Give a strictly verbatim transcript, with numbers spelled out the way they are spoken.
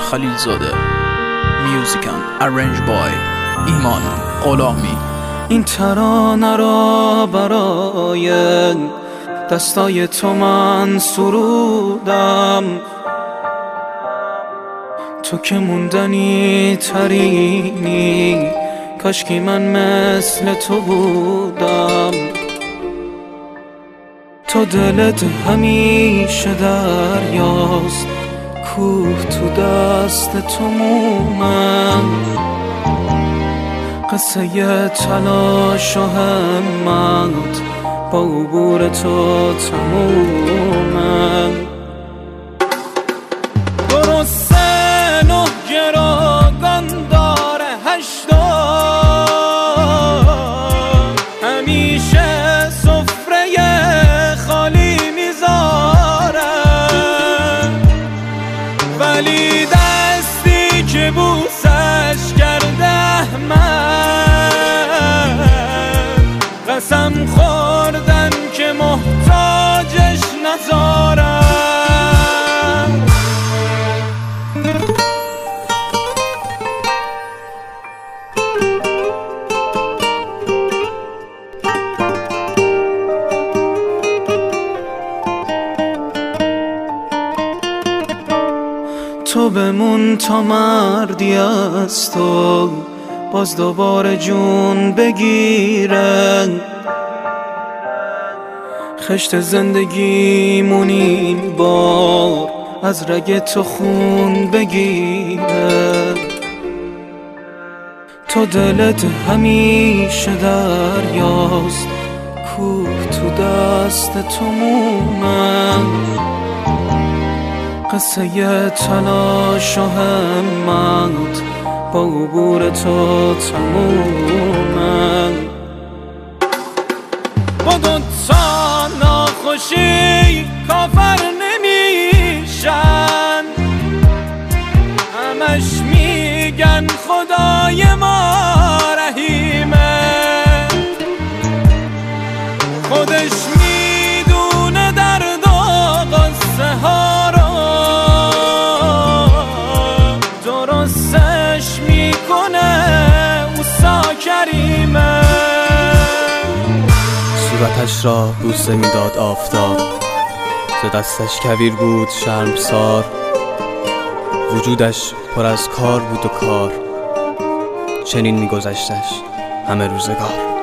خلیلزاده. Music and arranged by ایمان غلامی. این ترانه را برای دستای تو من سرودم، تو که موندنی ترینی، کاشکی من مثل تو بودم. تو دلت همیشه دریاست، کوه تو دست تو مومن، قصه تلاش و همت با عبور تو تمومن. درسته نه گروگان داره هشتا، همیشه سفره خالی میذاره، ولی دستی که بوسش کرده من، قسم خوردن که محتاجش نذارم. تو بمون تا مردی از تو باز دوباره جون بگیرن، خشت زندگیمون این بار از رگ تو خون بگیره. تو دلت همیشه دریاست، کوه تو دست تو مومن، قصه تلاش و همت با عبور تو تمومن. با دوتا ناخوشی کافر نمیشن، همش میگن خدای ما رحیمه، خودش میدونه درد و قصه ها رو، درستش میکنه اوسا کریمه. صورتش را بوسه میداد آفتاب، ز دستش کویر بود شرمسار، وجودش پر از کار بود و کار، چنین میگذشتش همه روزگار.